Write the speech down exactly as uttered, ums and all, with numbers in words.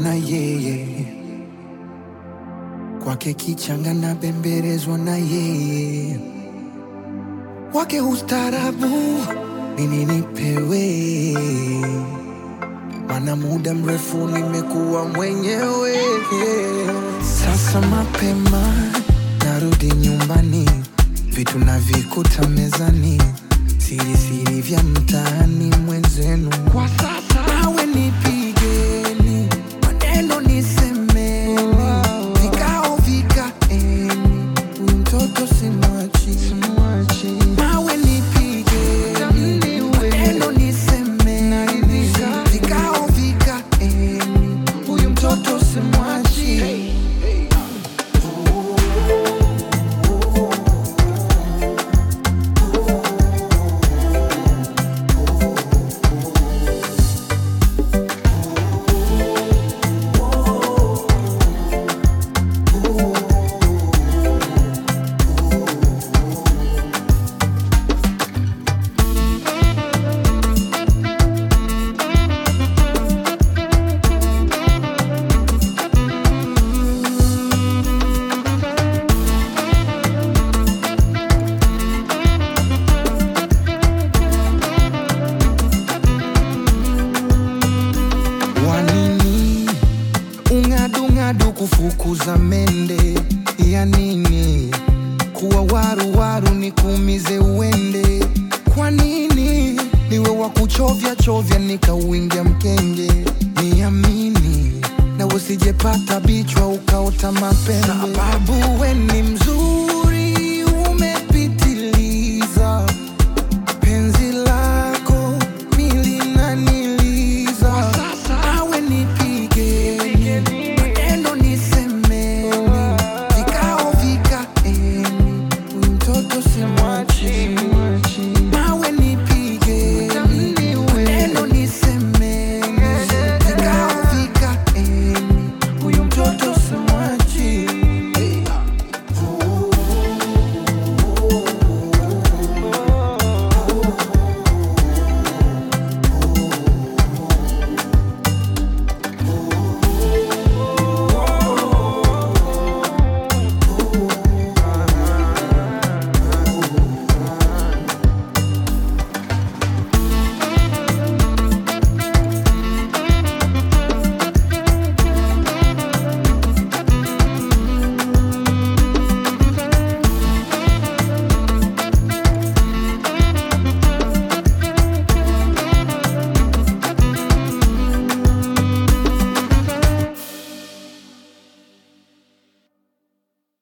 na yeye, kwake kichanga na bembelezwa na yeye, wake ustarabu nini nipewe, mana muda mrefu nimekuwa mwenyewe. Sasa mapema narudi nyumbani, vitu navikuta mezani, siri siri vya mtaani mwenzenu. Kwa sasa nawe nipigeni, maneno nisemeni, vikao vikaeni, huyu mtoto simwachi, simwachi. Nawe nipigeni, maneno nisemeni, vikao vikaeni, huyu mtoto simwachi. Ungadu kufukuza mende ya nini? Kuwa waru waru nikuumize uende. Kwa nini niwe wa kuchovya chovya nikauingia mkenge? Niamini na usijepata bichwa ukaota mapembe.